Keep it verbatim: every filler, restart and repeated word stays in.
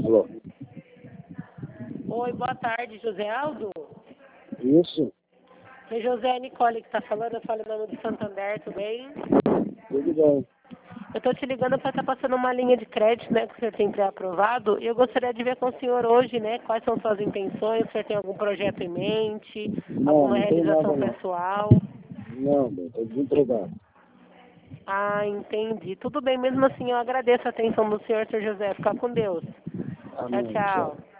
Alô? Oi, boa tarde, José Aldo. Isso, É José Nicole que está falando, eu falo em nome do Santander, tudo bem? tudo bem. Eu estou te ligando para estar passando uma linha de crédito, né, que o senhor tem pré-aprovado, e eu gostaria de ver com o senhor hoje, né, quais são suas intenções, se o senhor tem algum projeto em mente, Não, alguma não tem realização nada não. pessoal. Não, bem, estou desempregado. Ah, entendi. Tudo bem, mesmo assim eu agradeço a atenção do senhor, senhor José. Fica com Deus. Tchau, Amém, tchau. tchau.